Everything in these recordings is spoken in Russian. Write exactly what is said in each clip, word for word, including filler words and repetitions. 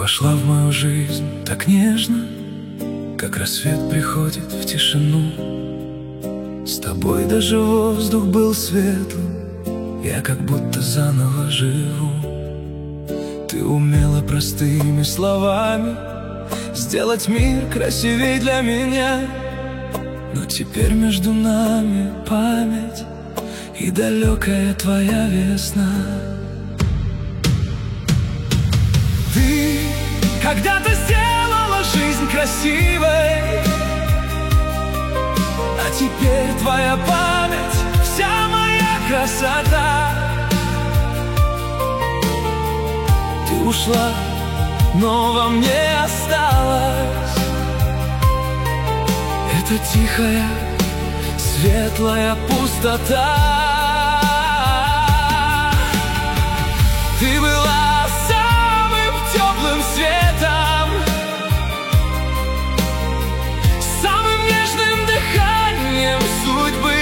вошла в мою жизнь так нежно, как рассвет приходит в тишину. С тобой даже воздух был светлым, я как будто заново живу. Ты умела простыми словами сделать мир красивей для меня. Но теперь между нами память и далекая твоя весна. Ты когда-то сделала жизнь красивой, а теперь твоя память — вся моя красота. Ты ушла, но во мне осталась эта тихая, светлая пустота. Ты была самым теплым светом, самым нежным дыханием судьбы.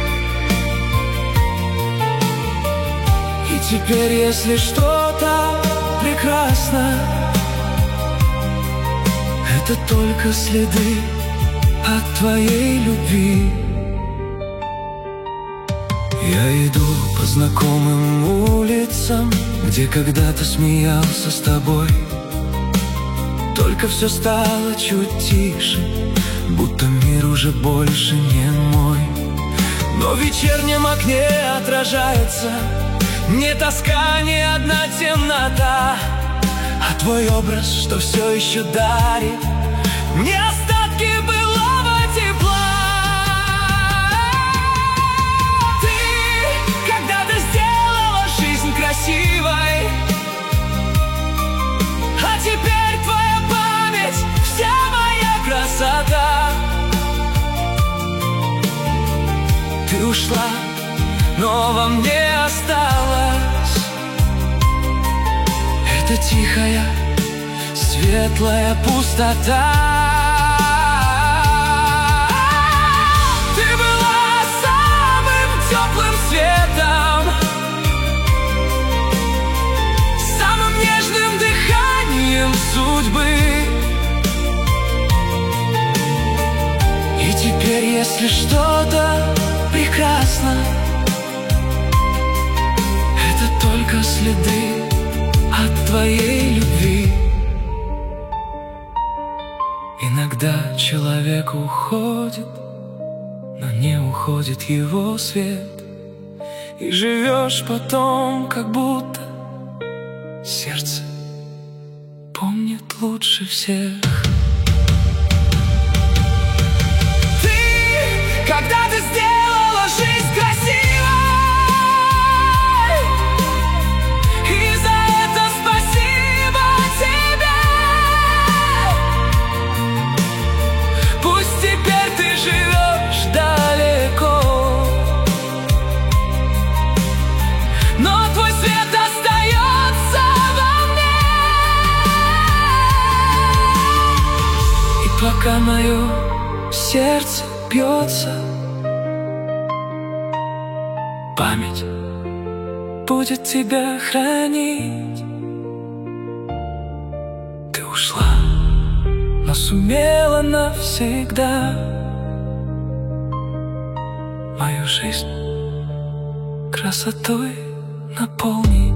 И теперь, если что-то прекрасно, это только следы от твоей любви. Я иду по знакомым улицам, где когда-то смеялся с тобой. Только все стало чуть тише, будто мир уже больше не мой. Но в вечернем окне отражается не тоска, не одна темнота, а твой образ, что все еще дарит мне остатки былого тепла. Ты когда-то сделала жизнь красивой, а теперь твоя память — вся моя красота. Ты ушла, но во мне осталась эта тихая, светлая пустота. Ты была самым теплым светом, самым нежным дыханием судьбы. И теперь, если что-то прекрасно, это только следы от твоей любви. Иногда человек уходит, но не уходит его свет. И живешь потом, как будто сердце помнит лучше всех. Ты когда-то сделала жизнь красивой, и за это спасибо тебе. Пусть теперь ты живешь далеко, но твой свет остается во мне. И пока мое сердце бьется, память будет тебя хранить. Ты ушла, но сумела навсегда мою жизнь красотой наполнить.